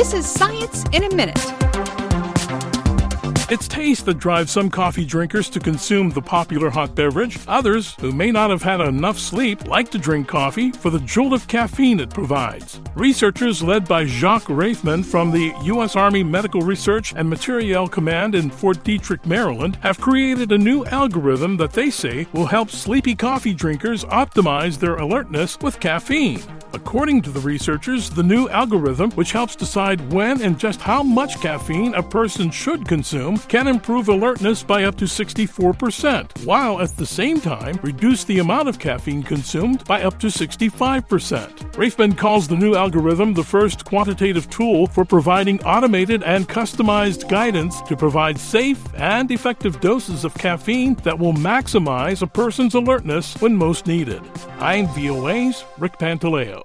This is Science in a Minute. It's taste that drives some coffee drinkers to consume the popular hot beverage. Others, who may not have had enough sleep, like to drink coffee for the jolt of caffeine it provides. Researchers led by Jacques Raithman from the U.S. Army Medical Research and Materiel Command in Fort Detrick, Maryland, have created a new algorithm that they say will help sleepy coffee drinkers optimize their alertness with caffeine. According to the researchers, the new algorithm, which helps decide when and just how much caffeine a person should consume, can improve alertness by up to 64%, while at the same time reduce the amount of caffeine consumed by up to 65%. Raithman calls the new algorithm the first quantitative tool for providing automated and customized guidance to provide safe and effective doses of caffeine that will maximize a person's alertness when most needed. I'm VOA's Rick Pantaleo.